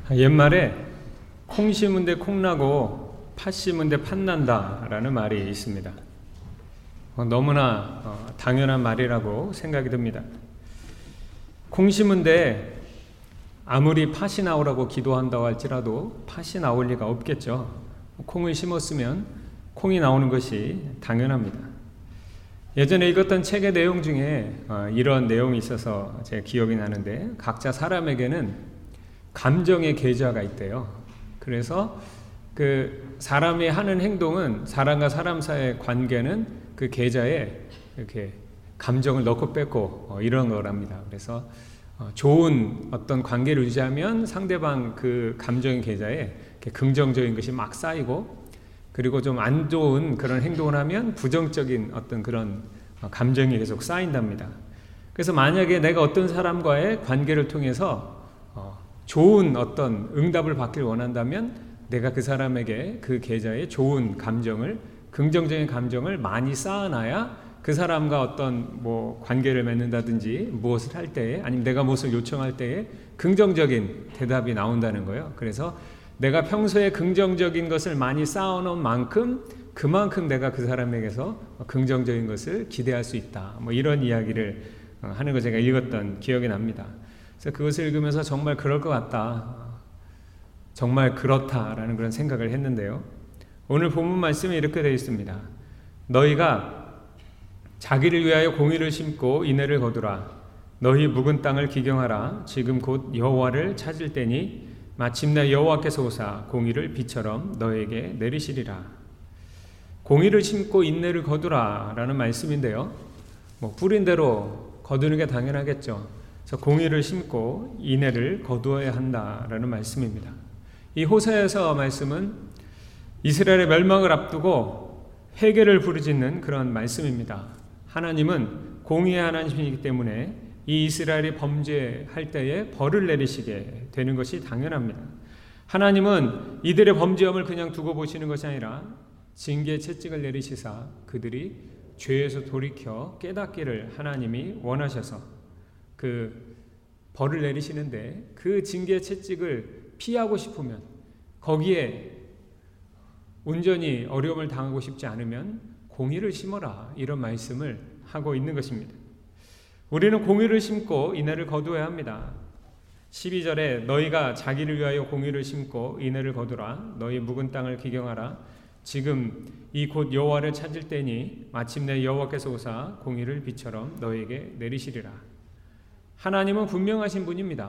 옛말에 콩 심은 데 콩 나고 팥 심은 데 팥 난다 라는 말이 있습니다. 너무나 당연한 말이라고 생각이 듭니다. 콩 심은 데 아무리 팥이 나오라고 기도한다고 할지라도 팥이 나올 리가 없겠죠. 콩을 심었으면 콩이 나오는 것이 당연합니다. 예전에 읽었던 책의 내용 중에 이런 내용이 있어서 제 기억이 나는데, 각자 사람에게는 감정의 계좌가 있대요. 그래서 그 사람이 하는 행동은, 사람과 사람 사이의 관계는 그 계좌에 이렇게 감정을 넣고 뺏고 이런 거랍니다. 그래서 좋은 어떤 관계를 유지하면 상대방 그 감정의 계좌에 긍정적인 것이 막 쌓이고, 그리고 좀 안 좋은 그런 행동을 하면 부정적인 어떤 그런 감정이 계속 쌓인답니다. 그래서 만약에 내가 어떤 사람과의 관계를 통해서 좋은 어떤 응답을 받길 원한다면, 내가 그 사람에게 그 계좌에 좋은 감정을, 긍정적인 감정을 많이 쌓아놔야 그 사람과 어떤 관계를 맺는다든지 무엇을 할 때에, 아니면 내가 무엇을 요청할 때에 긍정적인 대답이 나온다는 거예요. 그래서 내가 평소에 긍정적인 것을 많이 쌓아놓은 만큼, 그만큼 내가 그 사람에게서 긍정적인 것을 기대할 수 있다. 이런 이야기를 하는 거 제가 읽었던 기억이 납니다. 그래서 그것을 읽으면서 정말 그럴 것 같다, 정말 그렇다라는 그런 생각을 했는데요. 오늘 본문 말씀에 이렇게 되어 있습니다. 너희가 자기를 위하여 공의를 심고 인애를 거두라. 너희 묵은 땅을 기경하라. 지금 곧 여호와를 찾을 때니 마침내 여호와께서 오사 공의를 비처럼 너에게 내리시리라. 공의를 심고 인애를 거두라 라는 말씀인데요, 뿌린 대로 거두는 게 당연하겠죠. 그래서 공의를 심고 인애를 거두어야 한다라는 말씀입니다. 이 호세아서 말씀은 이스라엘의 멸망을 앞두고 회개를 부르짖는 그런 말씀입니다. 하나님은 공의의 하나님이기 때문에 이 이스라엘이 범죄할 때에 벌을 내리시게 되는 것이 당연합니다. 하나님은 이들의 범죄함을 그냥 두고 보시는 것이 아니라 징계 채찍을 내리시사 그들이 죄에서 돌이켜 깨닫기를 하나님이 원하셔서 그 벌을 내리시는데, 그 징계 채찍을 피하고 싶으면, 거기에 온전히 어려움을 당하고 싶지 않으면 공의를 심어라, 이런 말씀을 하고 있는 것입니다. 우리는 공의를 심고 인애를 거두어야 합니다. 12절에 너희가 자기를 위하여 공의를 심고 인애를 거두라. 너희 묵은 땅을 기경하라. 지금 이 곧 여호와를 찾을 때니 마침내 여호와께서 오사 공의를 비처럼 너에게 내리시리라. 하나님은 분명하신 분입니다.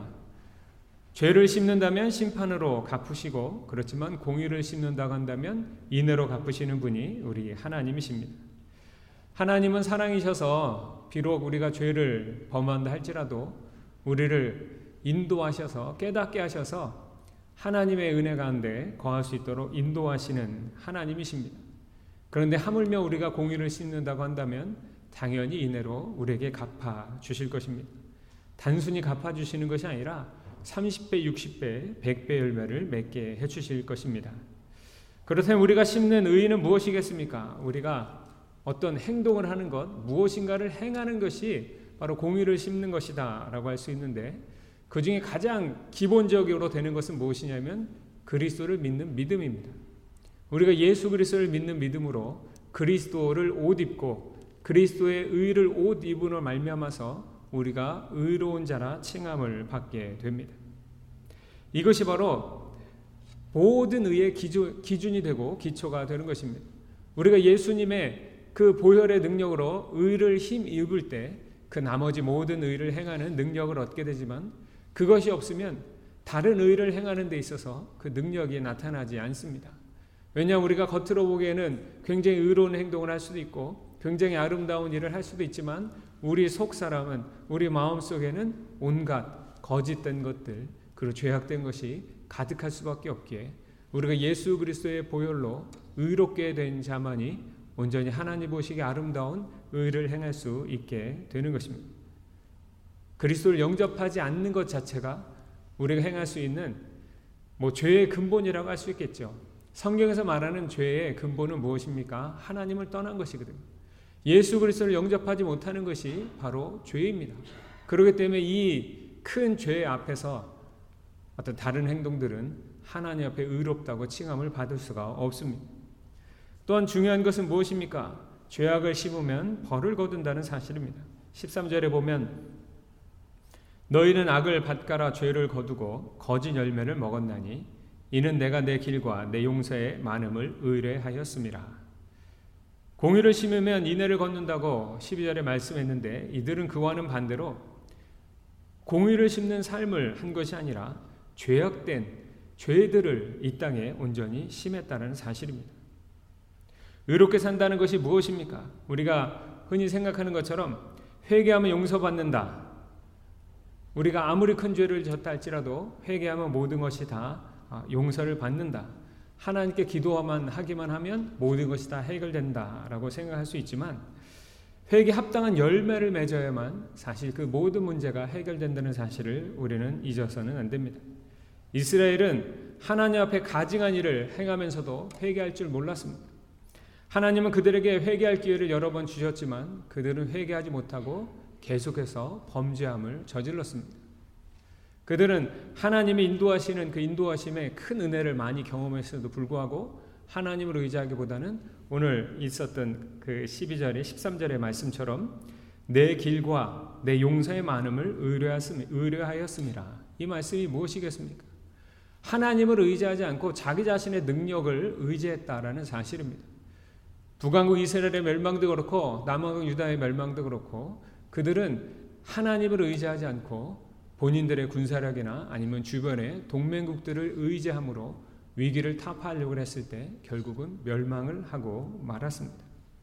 죄를 심는다면 심판으로 갚으시고, 그렇지만 공의를 심는다고 한다면 인애로 갚으시는 분이 우리 하나님이십니다. 하나님은 사랑이셔서 비록 우리가 죄를 범한다 할지라도 우리를 인도하셔서, 깨닫게 하셔서 하나님의 은혜 가운데 거할 수 있도록 인도하시는 하나님이십니다. 그런데 하물며 우리가 공의를 심는다고 한다면 당연히 인애로 우리에게 갚아 주실 것입니다. 단순히 갚아 주시는 것이 아니라 30배, 60배, 100배 열매를 맺게 해주실 것입니다. 그렇다면 우리가 심는 의의는 무엇이겠습니까? 우리가 어떤 행동을 하는 것, 무엇인가를 행하는 것이 바로 공의를 심는 것이다 라고 할 수 있는데, 그 중에 가장 기본적으로 되는 것은 무엇이냐면 그리스도를 믿는 믿음입니다. 우리가 예수 그리스도를 믿는 믿음으로 그리스도를 옷 입고 그리스도의 의를 옷 입음으로 말미암아서 우리가 의로운 자라 칭함을 받게 됩니다. 이것이 바로 모든 의의 기준이 되고 기초가 되는 것입니다. 우리가 예수님의 그 보혈의 능력으로 의를 힘입을 때 그 나머지 모든 의를 행하는 능력을 얻게 되지만, 그것이 없으면 다른 의를 행하는 데 있어서 그 능력이 나타나지 않습니다. 왜냐하면 우리가 겉으로 보기에는 굉장히 의로운 행동을 할 수도 있고 굉장히 아름다운 일을 할 수도 있지만, 우리 속사람은, 우리 마음속에는 온갖 거짓된 것들, 그리고 죄악된 것이 가득할 수밖에 없기에 우리가 예수 그리스도의 보혈로 의롭게 된 자만이 온전히 하나님 보시기에 아름다운 의를 행할 수 있게 되는 것입니다. 그리스도를 영접하지 않는 것 자체가 우리가 행할 수 있는 죄의 근본이라고 할 수 있겠죠. 성경에서 말하는 죄의 근본은 무엇입니까? 하나님을 떠난 것이거든요. 예수 그리스도를 영접하지 못하는 것이 바로 죄입니다. 그렇기 때문에 이 큰 죄 앞에서 어떤 다른 행동들은 하나님 앞에 의롭다고 칭함을 받을 수가 없습니다. 또한 중요한 것은 무엇입니까? 죄악을 심으면 벌을 거둔다는 사실입니다. 13절에 보면 너희는 악을 밭가라 죄를 거두고 거짓 열매를 먹었나니 이는 내가 내 길과 내 용서의 많음을 의뢰하였음이라. 공의를 심으면 인애를 거둔다고 12절에 말씀했는데 이들은 그와는 반대로 공의를 심는 삶을 한 것이 아니라 죄악된 죄들을 이 땅에 온전히 심했다는 사실입니다. 의롭게 산다는 것이 무엇입니까? 우리가 흔히 생각하는 것처럼 회개하면 용서받는다. 우리가 아무리 큰 죄를 졌다 할지라도 회개하면 모든 것이 다 용서를 받는다. 하나님께 기도만 하기만 하면 모든 것이 다 해결된다라고 생각할 수 있지만 회개에 합당한 열매를 맺어야만 사실 그 모든 문제가 해결된다는 사실을 우리는 잊어서는 안 됩니다. 이스라엘은 하나님 앞에 가증한 일을 행하면서도 회개할 줄 몰랐습니다. 하나님은 그들에게 회개할 기회를 여러 번 주셨지만 그들은 회개하지 못하고 계속해서 범죄함을 저질렀습니다. 그들은 하나님이 인도하시는 그 인도하심에 큰 은혜를 많이 경험했음에도 불구하고 하나님을 의지하기보다는 오늘 있었던 그 12절에 13절의 말씀처럼 내 길과 내 용서의 많음을 의뢰하였음이라. 이 말씀이 무엇이겠습니까? 하나님을 의지하지 않고 자기 자신의 능력을 의지했다라는 사실입니다. 북왕국 이스라엘의 멸망도 그렇고 남왕국 유다의 멸망도 그렇고 그들은 하나님을 의지하지 않고 본인들의 군사력이나 아니면 주변의 동맹국들을 의지함으로 위기를 타파하려고 했을 때 결국은 멸망을 하고 말았습니다.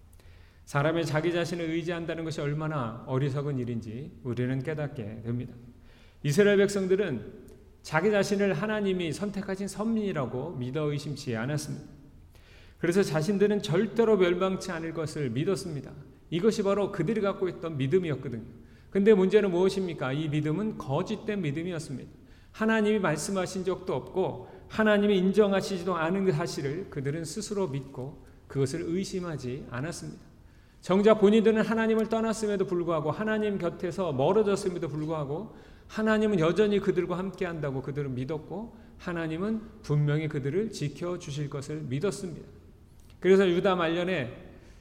사람이 자기 자신을 의지한다는 것이 얼마나 어리석은 일인지 우리는 깨닫게 됩니다. 이스라엘 백성들은 자기 자신을 하나님이 선택하신 선민이라고 믿어 의심치 않았습니다. 그래서 자신들은 절대로 멸망치 않을 것을 믿었습니다. 이것이 바로 그들이 갖고 있던 믿음이었거든요. 근데 문제는 무엇입니까? 이 믿음은 거짓된 믿음이었습니다. 하나님이 말씀하신 적도 없고 하나님이 인정하시지도 않은 사실을 그들은 스스로 믿고 그것을 의심하지 않았습니다. 정작 본인들은 하나님을 떠났음에도 불구하고 하나님 곁에서 멀어졌음에도 불구하고 하나님은 여전히 그들과 함께한다고 그들은 믿었고 하나님은 분명히 그들을 지켜주실 것을 믿었습니다. 그래서 유다 말년에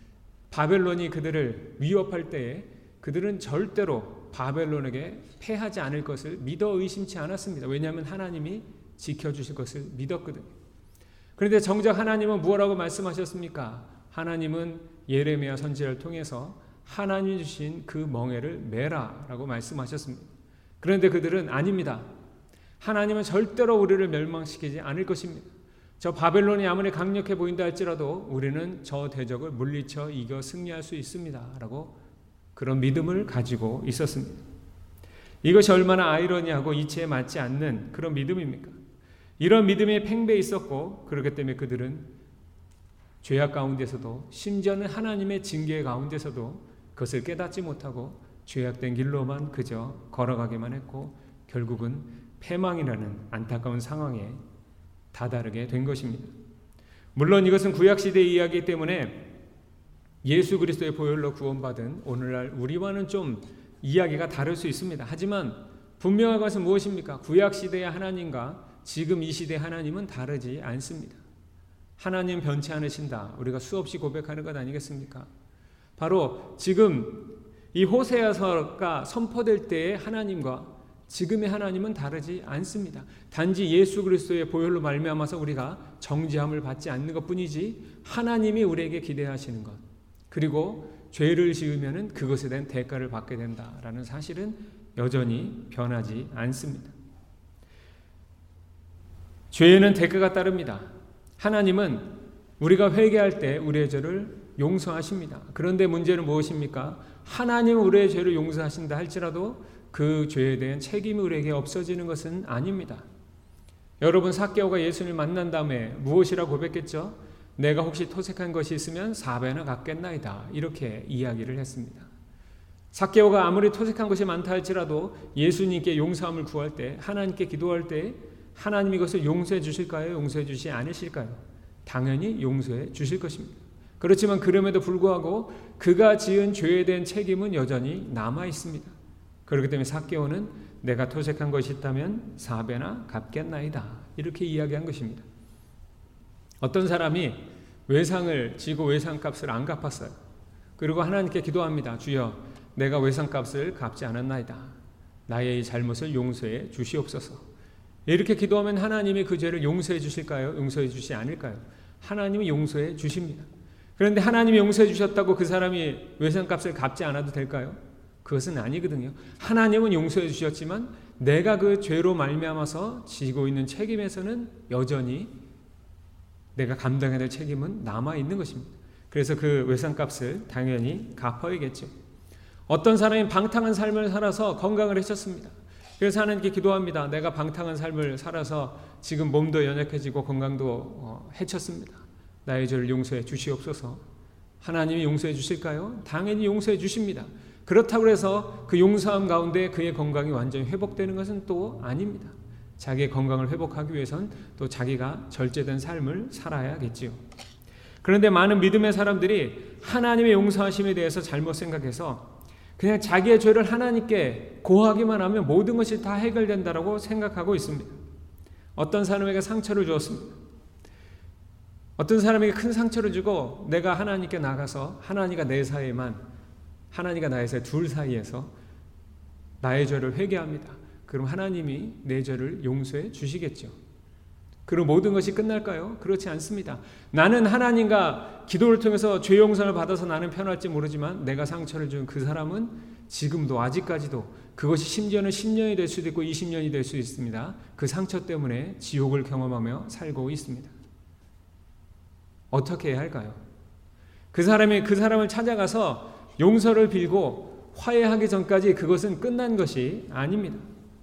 바벨론이 그들을 위협할 때에 그들은 절대로 바벨론에게 패하지 않을 것을 믿어 의심치 않았습니다. 왜냐하면 하나님이 지켜주실 것을 믿었거든요. 그런데 정작 하나님은 무엇라고 말씀하셨습니까? 하나님은 예레미야 선지자를 통해서 하나님 주신 그 멍에를 메라라고 말씀하셨습니다. 그런데 그들은 아닙니다. 하나님은 절대로 우리를 멸망시키지 않을 것입니다. 저 바벨론이 아무리 강력해 보인다 할지라도 우리는 저 대적을 물리쳐 이겨 승리할 수 있습니다. 라고 그런 믿음을 가지고 있었습니다. 이것이 얼마나 아이러니하고 이치에 맞지 않는 그런 믿음입니까? 이런 믿음이 팽배해 있었고 그렇기 때문에 그들은 죄악 가운데서도 심지어는 하나님의 징계 가운데서도 그것을 깨닫지 못하고 죄악된 길로만 그저 걸어가기만 했고 결국은 패망이라는 안타까운 상황에 다다르게 된 것입니다. 물론 이것은 구약시대의 이야기이기 때문에 예수 그리스도의 보혈로 구원받은 오늘날 우리와는 좀 이야기가 다를 수 있습니다. 하지만 분명한 것은 무엇입니까? 구약시대의 하나님과 지금 이 시대의 하나님은 다르지 않습니다. 하나님 변치 않으신다. 우리가 수없이 고백하는 것 아니겠습니까? 바로 지금 이 호세아서가 선포될 때의 하나님과 지금의 하나님은 다르지 않습니다. 단지 예수 그리스도의 보혈로 말미암아서 우리가 정죄함을 받지 않는 것뿐이지 하나님이 우리에게 기대하시는 것 그리고 죄를 지으면은 그것에 대한 대가를 받게 된다라는 사실은 여전히 변하지 않습니다. 죄에는 대가가 따릅니다. 하나님은 우리가 회개할 때 우리의 죄를 용서하십니다. 그런데 문제는 무엇입니까? 하나님은 우리의 죄를 용서하신다 할지라도 그 죄에 대한 책임이 우리에게 없어지는 것은 아닙니다. 여러분 삭개오가 예수님을 만난 다음에 무엇이라고 고백했죠? 내가 혹시 토색한 것이 있으면 4배나 갚겠나이다. 이렇게 이야기를 했습니다. 삭개오가 아무리 토색한 것이 많다 할지라도 예수님께 용서함을 구할 때 하나님께 기도할 때 하나님이 이것을 용서해 주실까요? 용서해 주시지 않으실까요? 당연히 용서해 주실 것입니다. 그렇지만 그럼에도 불구하고 그가 지은 죄에 대한 책임은 여전히 남아 있습니다. 그렇기 때문에 삭개오는 내가 토색한 것이 있다면 4배나 갚겠나이다. 이렇게 이야기한 것입니다. 어떤 사람이 외상을 지고 외상값을 안 갚았어요. 그리고 하나님께 기도합니다. 주여, 내가 외상값을 갚지 않았나이다. 나의 이 잘못을 용서해 주시옵소서. 이렇게 기도하면 하나님이 그 죄를 용서해 주실까요? 용서해 주시지 않을까요? 하나님이 용서해 주십니다. 그런데 하나님이 용서해 주셨다고 그 사람이 외상값을 갚지 않아도 될까요? 그것은 아니거든요. 하나님은 용서해 주셨지만 내가 그 죄로 말미암아서 지고 있는 책임에서는 여전히 내가 감당해야 될 책임은 남아있는 것입니다. 그래서 그 외상값을 당연히 갚아야겠죠. 어떤 사람이 방탕한 삶을 살아서 건강을 해쳤습니다. 그래서 하나님께 기도합니다. 내가 방탕한 삶을 살아서 지금 몸도 연약해지고 건강도 해쳤습니다. 나의 죄를 용서해 주시옵소서. 하나님이 용서해 주실까요? 당연히 용서해 주십니다. 그렇다고 해서 그 용서함 가운데 그의 건강이 완전히 회복되는 것은 또 아닙니다. 자기의 건강을 회복하기 위해선 또 자기가 절제된 삶을 살아야겠지요. 그런데 많은 믿음의 사람들이 하나님의 용서하심에 대해서 잘못 생각해서 그냥 자기의 죄를 하나님께 고하기만 하면 모든 것이 다 해결된다고 생각하고 있습니다. 어떤 사람에게 상처를 주었습니다. 어떤 사람에게 큰 상처를 주고 내가 하나님께 나가서 하나님과 내 사이에만, 하나님과 나의 사이 둘 사이에서 나의 죄를 회개합니다. 그럼 하나님이 내 죄를 용서해 주시겠죠. 그럼 모든 것이 끝날까요? 그렇지 않습니다. 나는 하나님과 기도를 통해서 죄 용서를 받아서 나는 편할지 모르지만 내가 상처를 준 그 사람은 지금도 아직까지도 그것이 심지어는 10년이 될 수도 있고 20년이 될 수 있습니다. 그 상처 때문에 지옥을 경험하며 살고 있습니다. 어떻게 해야 할까요? 그 사람을 찾아가서 용서를 빌고 화해하기 전까지 그것은 끝난 것이 아닙니다.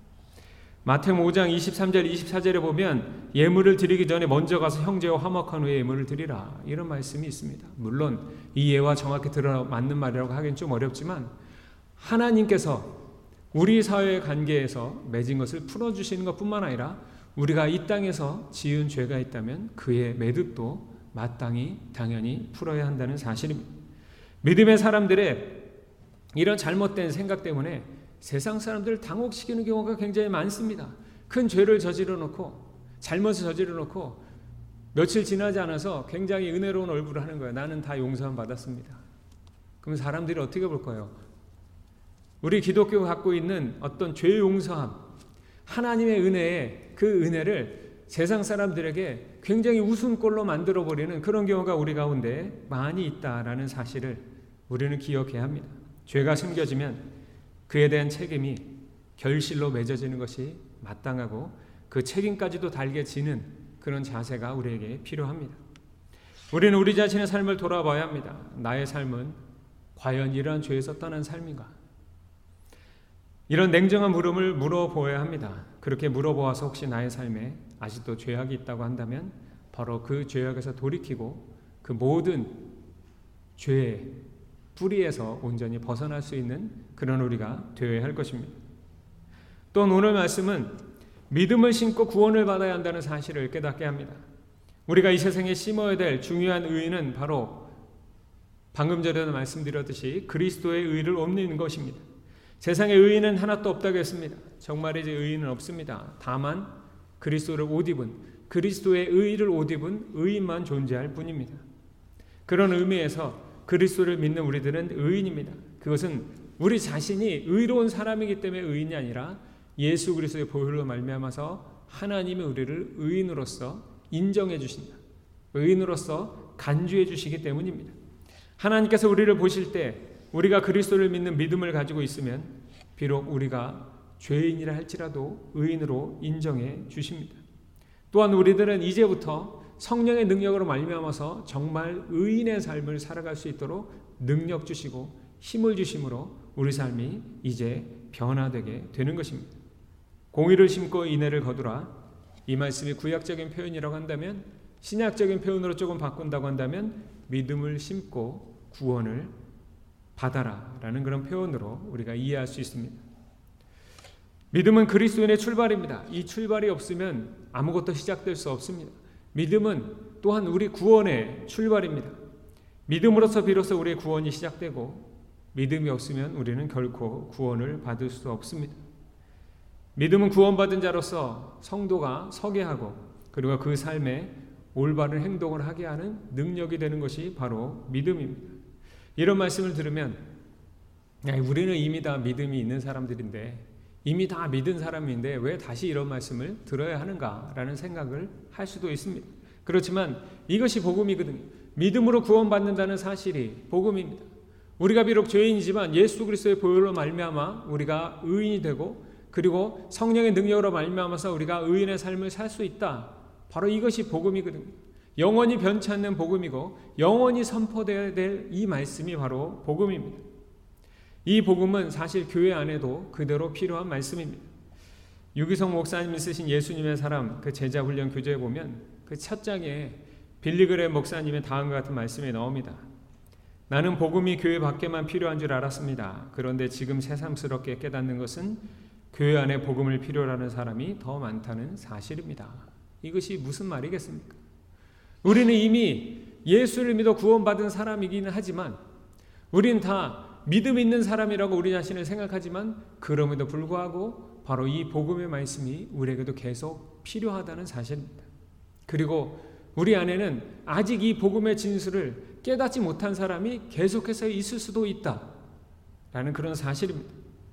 마태복음 5장 23절 24절에 보면 예물을 드리기 전에 먼저 가서 형제와 화목한 후에 예물을 드리라, 이런 말씀이 있습니다. 물론 이 예와 정확히 맞는 말이라고 하기는 좀 어렵지만 하나님께서 우리 사회의 관계에서 맺은 것을 풀어주시는 것뿐만 아니라 우리가 이 땅에서 지은 죄가 있다면 그의 매듭도 마땅히 당연히 풀어야 한다는 사실입니다. 믿음의 사람들의 이런 잘못된 생각 때문에 세상 사람들을 당혹시키는 경우가 굉장히 많습니다. 큰 죄를 저질러 놓고 잘못을 저질러 놓고 며칠 지나지 않아서 굉장히 은혜로운 얼굴을 하는 거예요. 나는 다 용서함 받았습니다. 그럼 사람들이 어떻게 볼 거예요? 우리 기독교가 갖고 있는 어떤 죄 용서함, 하나님의 은혜에 그 은혜를 세상 사람들에게 굉장히 웃음꼴로 만들어버리는 그런 경우가 우리 가운데 많이 있다라는 사실을 우리는 기억해야 합니다. 죄가 숨겨지면 그에 대한 책임이 결실로 맺어지는 것이 마땅하고 그 책임까지도 달게 지는 그런 자세가 우리에게 필요합니다. 우리는 우리 자신의 삶을 돌아봐야 합니다. 나의 삶은 과연 이러한 죄에서 떠난 삶인가? 이런 냉정한 물음을 물어보아야 합니다. 그렇게 물어보아서 혹시 나의 삶에 아직도 죄악이 있다고 한다면 바로 그 죄악에서 돌이키고 그 모든 죄의 뿌리에서 온전히 벗어날 수 있는 그런 우리가 되어야 할 것입니다. 또 오늘 말씀은 믿음을 심고 구원을 받아야 한다는 사실을 깨닫게 합니다. 우리가 이 세상에 심어야 될 중요한 의의는 바로 방금 전에도 말씀드렸듯이 그리스도의 의의를 옮기는 것입니다. 세상에 의의는 하나도 없다고 했습니다. 정말이지 의의는 없습니다. 다만 그리스도를 옷 입은, 그리스도의 의의를 옷 입은 의인만 존재할 뿐입니다. 그런 의미에서 그리스도를 믿는 우리들은 의인입니다. 그것은 우리 자신이 의로운 사람이기 때문에 의인이 아니라 예수 그리스도의 보혈로 말미암아서 하나님의 우리를 의인으로서 인정해 주신다. 의인으로서 간주해 주시기 때문입니다. 하나님께서 우리를 보실 때 우리가 그리스도를 믿는 믿음을 가지고 있으면 비록 우리가 죄인이라 할지라도 의인으로 인정해 주십니다. 또한 우리들은 이제부터 성령의 능력으로 말미암아서 정말 의인의 삶을 살아갈 수 있도록 능력 주시고 힘을 주심으로 우리 삶이 이제 변화되게 되는 것입니다. 공의를 심고 인애를 거두라. 이 말씀이 구약적인 표현이라고 한다면, 신약적인 표현으로 조금 바꾼다고 한다면 믿음을 심고 구원을 받아라 라는 그런 표현으로 우리가 이해할 수 있습니다. 믿음은 그리스도인의 출발입니다. 이 출발이 없으면 아무것도 시작될 수 없습니다. 믿음은 또한 우리 구원의 출발입니다. 믿음으로서 비로소 우리의 구원이 시작되고 믿음이 없으면 우리는 결코 구원을 받을 수 없습니다. 믿음은 구원받은 자로서 성도가 서게 하고 그리고 그 삶에 올바른 행동을 하게 하는 능력이 되는 것이 바로 믿음입니다. 이런 말씀을 들으면 우리는 이미 다 믿음이 있는 사람들인데, 이미 다 믿은 사람인데 왜 다시 이런 말씀을 들어야 하는가라는 생각을 할 수도 있습니다. 그렇지만 이것이 복음이거든요. 믿음으로 구원받는다는 사실이 복음입니다. 우리가 비록 죄인이지만 예수 그리스도의 보혈로 말미암아 우리가 의인이 되고, 그리고 성령의 능력으로 말미암아서 우리가 의인의 삶을 살 수 있다. 바로 이것이 복음이거든요. 영원히 변치 않는 복음이고 영원히 선포되어야 될 이 말씀이 바로 복음입니다. 이 복음은 사실 교회 안에도 그대로 필요한 말씀입니다. 유기성 목사님이 쓰신 예수님의 사람 그 제자 훈련 교재에 보면 그 첫 장에 빌리그레 목사님의 다음과 같은 말씀이 나옵니다. 나는 복음이 교회 밖에만 필요한 줄 알았습니다. 그런데 지금 새삼스럽게 깨닫는 것은 교회 안에 복음을 필요로 하는 사람이 더 많다는 사실입니다. 이것이 무슨 말이겠습니까? 우리는 이미 예수를 믿어 구원받은 사람이기는 하지만, 우리는 다 믿음 있는 사람이라고 우리 자신을 생각하지만, 그럼에도 불구하고 바로 이 복음의 말씀이 우리에게도 계속 필요하다는 사실입니다. 그리고 우리 안에는 아직 이 복음의 진술을 깨닫지 못한 사람이 계속해서 있을 수도 있다라는 그런 사실입니다.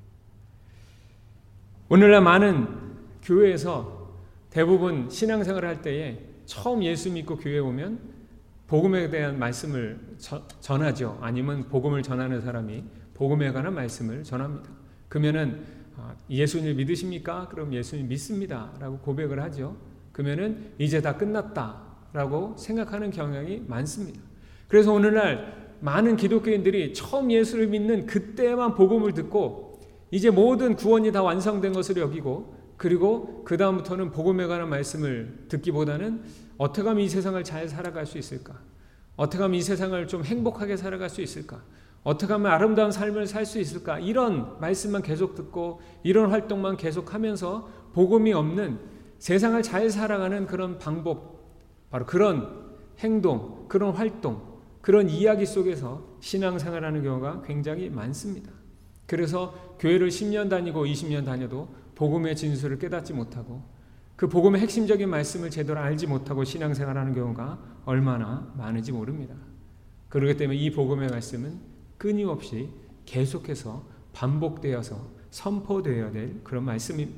오늘날 많은 교회에서 대부분 신앙생활을 할 때에 처음 예수 믿고 교회에 오면 복음에 대한 말씀을 전하죠. 아니면 복음을 전하는 사람이 복음에 관한 말씀을 전합니다. 그러면은 예수님 믿으십니까? 그럼 예수님 믿습니다 라고 고백을 하죠. 그러면은 이제 다 끝났다 라고 생각하는 경향이 많습니다. 그래서 오늘날 많은 기독교인들이 처음 예수를 믿는 그때만 복음을 듣고 이제 모든 구원이 다 완성된 것으로 여기고, 그리고 그 다음부터는 복음에 관한 말씀을 듣기보다는 어떻게 하면 이 세상을 잘 살아갈 수 있을까? 어떻게 하면 이 세상을 좀 행복하게 살아갈 수 있을까? 어떻게 하면 아름다운 삶을 살 수 있을까? 이런 말씀만 계속 듣고 이런 활동만 계속하면서 복음이 없는 세상을 잘 살아가는 그런 방법, 바로 그런 행동, 그런 활동, 그런 이야기 속에서 신앙생활하는 경우가 굉장히 많습니다. 그래서 교회를 10년 다니고 20년 다녀도 복음의 진술을 깨닫지 못하고 그 복음의 핵심적인 말씀을 제대로 알지 못하고 신앙생활하는 경우가 얼마나 많은지 모릅니다. 그렇기 때문에 이 복음의 말씀은 끊임없이 계속해서 반복되어서 선포되어야 될 그런 말씀입니다.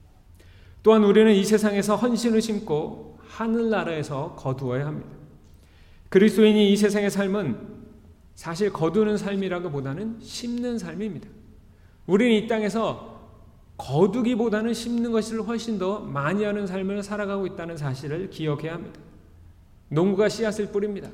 또한 우리는 이 세상에서 헌신을 심고 하늘나라에서 거두어야 합니다. 그리스도인이 이 세상의 삶은 사실 거두는 삶이라기보다는 심는 삶입니다. 우리는 이 땅에서 거두기보다는 심는 것을 훨씬 더 많이 하는 삶을 살아가고 있다는 사실을 기억해야 합니다. 농부가 씨앗을 뿌립니다.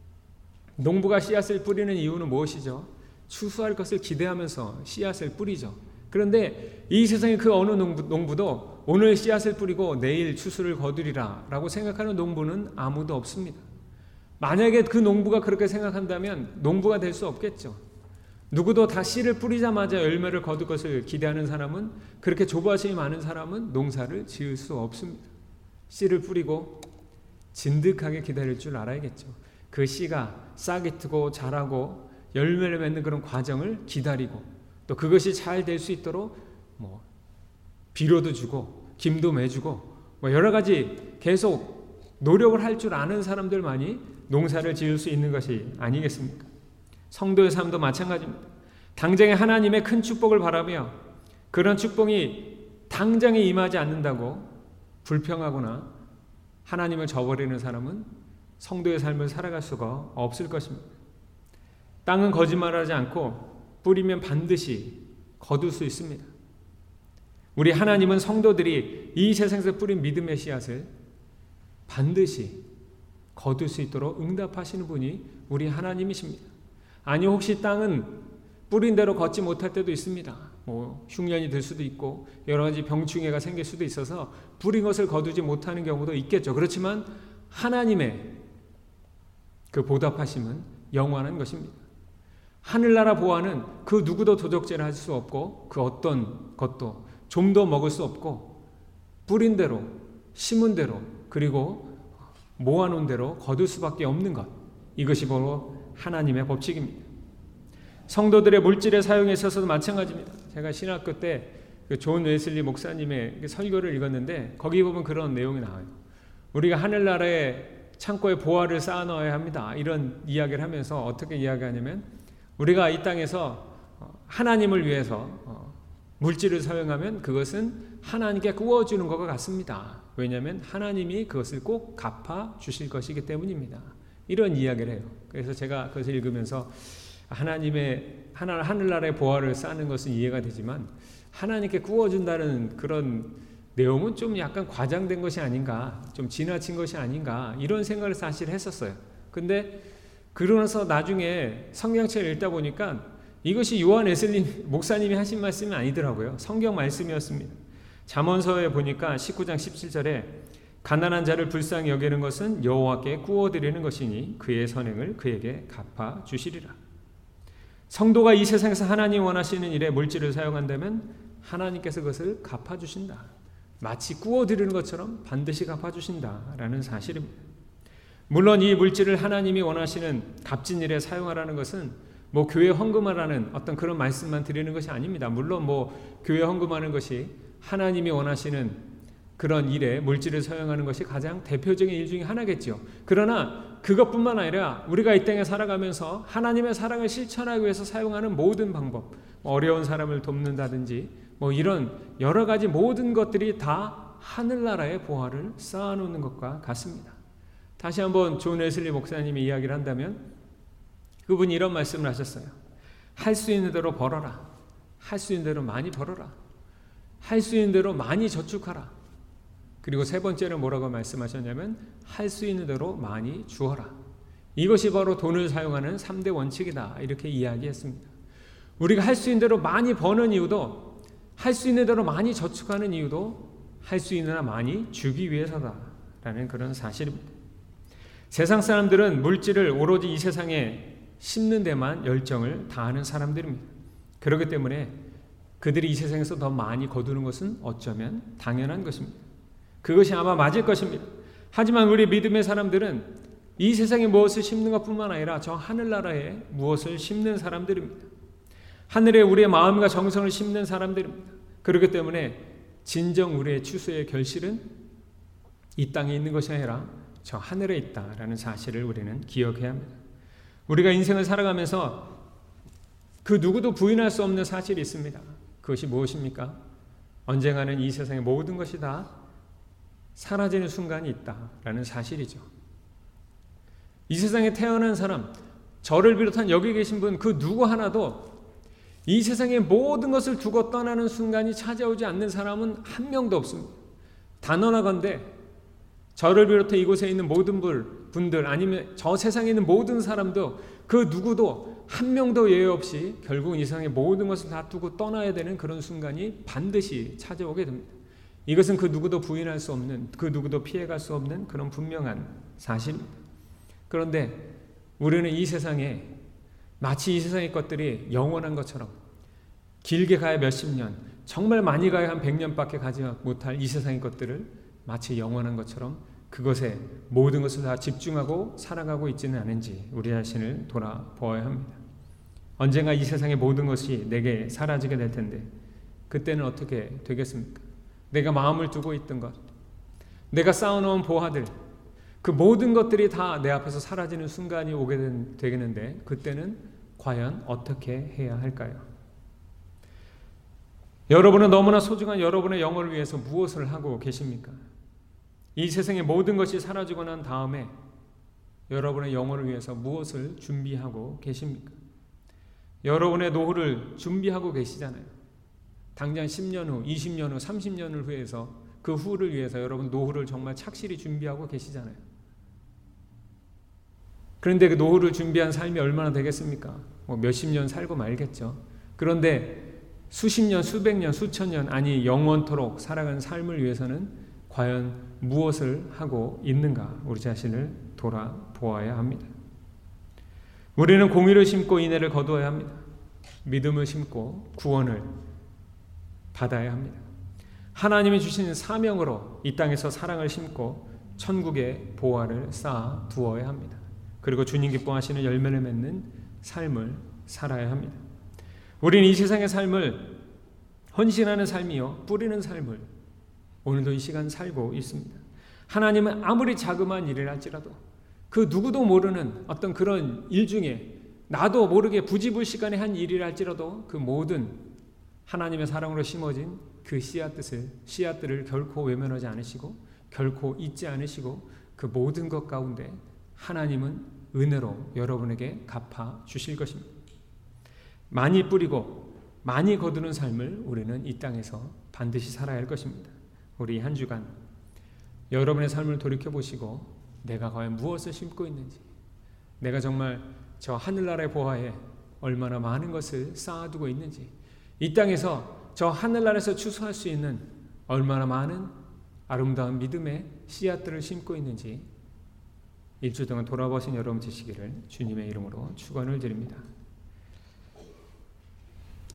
농부가 씨앗을 뿌리는 이유는 무엇이죠? 추수할 것을 기대하면서 씨앗을 뿌리죠. 그런데 이 세상의 그 어느 농부도 오늘 씨앗을 뿌리고 내일 추수를 거두리라 라고 생각하는 농부는 아무도 없습니다. 만약에 그 농부가 그렇게 생각한다면 농부가 될 수 없겠죠. 누구도 다 씨를 뿌리자마자 열매를 거둘 것을 기대하는 사람은, 그렇게 조바심이 많은 사람은 농사를 지을 수 없습니다. 씨를 뿌리고 진득하게 기다릴 줄 알아야겠죠. 그 씨가 싹이 트고 자라고 열매를 맺는 그런 과정을 기다리고, 또 그것이 잘 될 수 있도록 비료도 주고 김도 매주고 여러 가지 계속 노력을 할 줄 아는 사람들만이 농사를 지을 수 있는 것이 아니겠습니까? 성도의 삶도 마찬가지입니다. 당장에 하나님의 큰 축복을 바라며 그런 축복이 당장에 임하지 않는다고 불평하거나 하나님을 저버리는 사람은 성도의 삶을 살아갈 수가 없을 것입니다. 땅은 거짓말하지 않고 뿌리면 반드시 거둘 수 있습니다. 우리 하나님은 성도들이 이 세상에서 뿌린 믿음의 씨앗을 반드시 거둘 수 있도록 응답하시는 분이 우리 하나님이십니다. 아니 혹시 땅은 뿌린 대로 걷지 못할 때도 있습니다. 흉년이 들 수도 있고 여러 가지 병충해가 생길 수도 있어서 뿌린 것을 거두지 못하는 경우도 있겠죠. 그렇지만 하나님의 그 보답하심은 영원한 것입니다. 하늘나라 보화는 그 누구도 도적질을 할 수 없고 그 어떤 것도 좀 더 먹을 수 없고 뿌린 대로 심은 대로 그리고 모아놓은 대로 거둘 수밖에 없는 것, 이것이 바로 하나님의 법칙입니다. 성도들의 물질의 사용에 있어서도 마찬가지입니다. 제가 신학교 때 존 웨슬리 목사님의 설교를 읽었는데 거기 보면 그런 내용이 나와요. 우리가 하늘나라에 창고에 보화를 쌓아놓아야 합니다. 이런 이야기를 하면서 어떻게 이야기하냐면 우리가 이 땅에서 하나님을 위해서 물질을 사용하면 그것은 하나님께 구워주는 것과 같습니다. 왜냐하면 하나님이 그것을 꼭 갚아 주실 것이기 때문입니다. 이런 이야기를 해요. 그래서 제가 그것을 읽으면서 하늘나라의 보화를 쌓는 것은 이해가 되지만 하나님께 구워준다는 그런 내용은 좀 약간 과장된 것이 아닌가, 좀 지나친 것이 아닌가, 이런 생각을 사실 했었어요. 근데 그러면서 나중에 성경책을 읽다 보니까 이것이 요한 웨슬리 목사님이 하신 말씀이 아니더라고요. 성경 말씀이었습니다. 잠언서에 보니까 19장 17절에 가난한 자를 불쌍히 여기는 것은 여호와께 구워드리는 것이니 그의 선행을 그에게 갚아 주시리라. 성도가 이 세상에서 하나님 원하시는 일에 물질을 사용한다면 하나님께서 그것을 갚아주신다. 마치 구워드리는 것처럼 반드시 갚아주신다라는 사실입니다. 물론 이 물질을 하나님이 원하시는 값진 일에 사용하라는 것은 교회 헌금하라는 어떤 그런 말씀만 드리는 것이 아닙니다. 물론 교회 헌금하는 것이 하나님이 원하시는 그런 일에 물질을 사용하는 것이 가장 대표적인 일 중에 하나겠죠. 그러나 그것뿐만 아니라 우리가 이 땅에 살아가면서 하나님의 사랑을 실천하기 위해서 사용하는 모든 방법, 어려운 사람을 돕는다든지 이런 여러 가지 모든 것들이 다 하늘나라의 보화를 쌓아놓는 것과 같습니다. 다시 한번 존 웨슬리 목사님이 이야기를 한다면 그분이 이런 말씀을 하셨어요. 할 수 있는 대로 벌어라. 할 수 있는 대로 많이 벌어라. 할 수 있는 대로 많이 저축하라. 그리고 세 번째는 뭐라고 말씀하셨냐면 할 수 있는 대로 많이 주어라. 이것이 바로 돈을 사용하는 3대 원칙이다. 이렇게 이야기했습니다. 우리가 할 수 있는 대로 많이 버는 이유도, 할 수 있는 대로 많이 저축하는 이유도 할 수 있는 한 많이 주기 위해서다라는 그런 사실입니다. 세상 사람들은 물질을 오로지 이 세상에 심는 데만 열정을 다하는 사람들입니다. 그렇기 때문에 그들이 이 세상에서 더 많이 거두는 것은 어쩌면 당연한 것입니다. 그것이 아마 맞을 것입니다. 하지만 우리 믿음의 사람들은 이 세상에 무엇을 심는 것뿐만 아니라 저 하늘나라에 무엇을 심는 사람들입니다. 하늘에 우리의 마음과 정성을 심는 사람들입니다. 그렇기 때문에 진정 우리의 추수의 결실은 이 땅에 있는 것이 아니라 저 하늘에 있다라는 사실을 우리는 기억해야 합니다. 우리가 인생을 살아가면서 그 누구도 부인할 수 없는 사실이 있습니다. 그것이 무엇입니까? 언젠가는 이 세상의 모든 것이 다 사라지는 순간이 있다라는 사실이죠. 이 세상에 태어난 사람, 저를 비롯한 여기 계신 분 그 누구 하나도 이 세상의 모든 것을 두고 떠나는 순간이 찾아오지 않는 사람은 한 명도 없습니다. 단언하건대 저를 비롯해 이곳에 있는 모든 분들 아니면 저 세상에 있는 모든 사람도 그 누구도 한 명도 예외 없이 결국 이 세상의 모든 것을 다 두고 떠나야 되는 그런 순간이 반드시 찾아오게 됩니다. 이것은 그 누구도 부인할 수 없는, 그 누구도 피해갈 수 없는 그런 분명한 사실입니다. 그런데 우리는 이 세상에 마치 이 세상의 것들이 영원한 것처럼 길게 가야 몇십 년, 정말 많이 가야 한 100년밖에 가지 못할 이 세상의 것들을 마치 영원한 것처럼 그것에 모든 것을 다 집중하고 살아가고 있지는 않은지 우리 자신을 돌아보아야 합니다. 언젠가 이 세상의 모든 것이 내게 사라지게 될 텐데 그때는 어떻게 되겠습니까? 내가 마음을 두고 있던 것, 내가 쌓아놓은 보화들, 그 모든 것들이 다 내 앞에서 사라지는 순간이 오게 되겠는데 그때는 과연 어떻게 해야 할까요? 여러분은 너무나 소중한 여러분의 영혼을 위해서 무엇을 하고 계십니까? 이 세상의 모든 것이 사라지고 난 다음에 여러분의 영혼을 위해서 무엇을 준비하고 계십니까? 여러분의 노후를 준비하고 계시잖아요. 당장 10년 후, 20년 후, 30년 후에서 그 후를 위해서 여러분 노후를 정말 착실히 준비하고 계시잖아요. 그런데 그 노후를 준비한 삶이 얼마나 되겠습니까? 몇십 년 살고 말겠죠. 그런데 수십 년, 수백 년, 수천 년, 아니 영원토록 살아가는 삶을 위해서는 과연 무엇을 하고 있는가 우리 자신을 돌아보아야 합니다. 우리는 공의를 심고 인애를 거두어야 합니다. 믿음을 심고 구원을 받아야 합니다. 하나님이 주신 사명으로 이 땅에서 사랑을 심고 천국의 보화를 쌓아 두어야 합니다. 그리고 주님 기뻐하시는 열매를 맺는 삶을 살아야 합니다. 우리는 이 세상의 삶을 헌신하는 삶이요 뿌리는 삶을 오늘도 이 시간 살고 있습니다. 하나님은 아무리 자그마한 일을 할지라도 그 누구도 모르는 어떤 그런 일 중에 나도 모르게 부지불식간에 한 일이라 할지라도 그 모든 하나님의 사랑으로 심어진 그 씨앗들을 결코 외면하지 않으시고 결코 잊지 않으시고 그 모든 것 가운데 하나님은 은혜로 여러분에게 갚아 주실 것입니다. 많이 뿌리고 많이 거두는 삶을 우리는 이 땅에서 반드시 살아야 할 것입니다. 우리 한 주간 여러분의 삶을 돌이켜보시고 내가 과연 무엇을 심고 있는지, 내가 정말 저 하늘나라의 보화에 얼마나 많은 것을 쌓아두고 있는지, 이 땅에서 저 하늘나라에서 추수할 수 있는 얼마나 많은 아름다운 믿음의 씨앗들을 심고 있는지 일주 동안 돌아보신 여러분 되시기를 주님의 이름으로 축원을 드립니다.